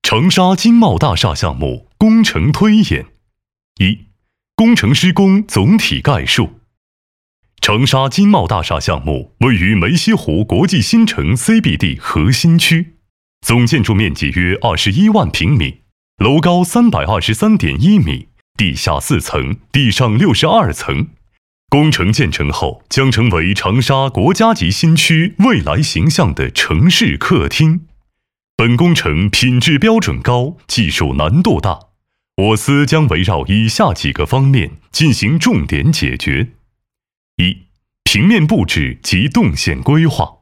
长沙金茂大厦项目工程推演。一、工程施工总体概述。长沙金茂大厦项目位于梅溪湖国际新城 CBD 核心区，总建筑面积约21万平米，楼高323.1米，地下4层，地上62层。工程建成后，将成为长沙国家级新区未来形象的城市客厅。本工程品质标准高，技术难度大，我司将围绕以下几个方面进行重点解决：一、平面布置及动线规划。